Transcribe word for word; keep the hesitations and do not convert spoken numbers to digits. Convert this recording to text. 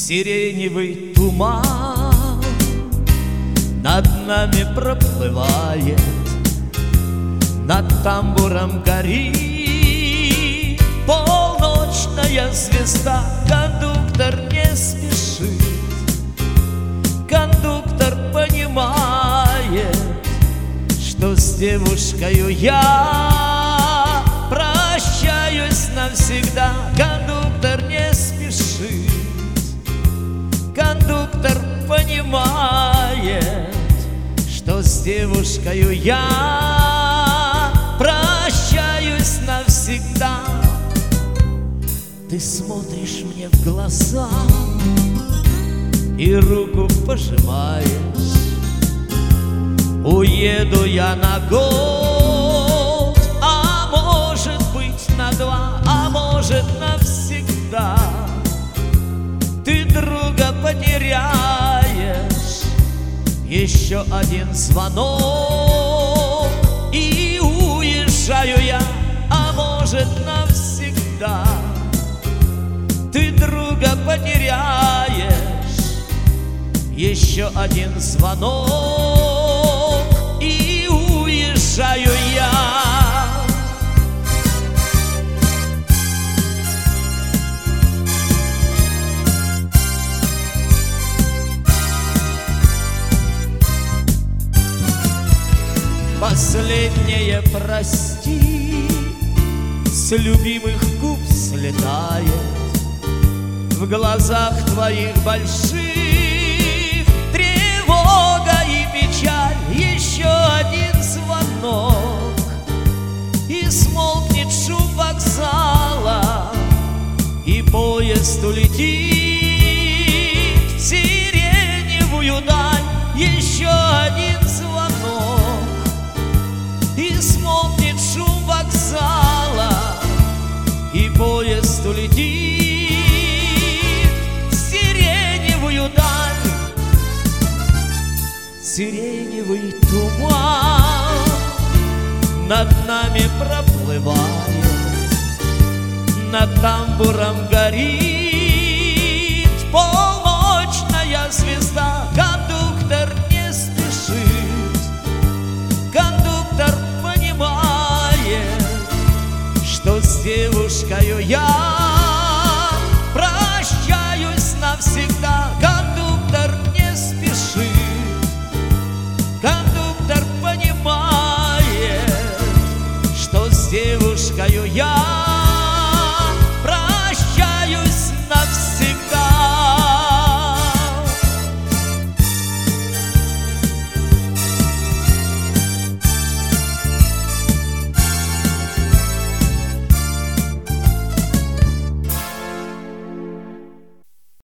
Сиреневый туман над нами проплывает, над тамбуром горит полночная звезда. Кондуктор не спешит, кондуктор понимает, что с девушкою я прощаюсь навсегда. Кондуктор не спешит, кондуктор понимает, что с девушкою я прощаюсь навсегда. Ты смотришь мне в глаза и руку пожимаешь. Уеду я на год, а может быть на два, а может навсегда. Ты друга потеряешь, еще один звонок, и уезжаю я, а может навсегда. Ты друга потеряешь, еще один звонок, и уезжаю я. Последнее прости с любимых губ слетает. В глазах твоих больших тревога и печаль. Еще один звонок, и смолкнет шум вокзала, и поезд улетит в сиреневую даль. Еще один звонок, и смолкнет шум вокзала, и поезд улетит в сиреневую даль. Сиреневый туман над нами проплывает, над тамбуром горит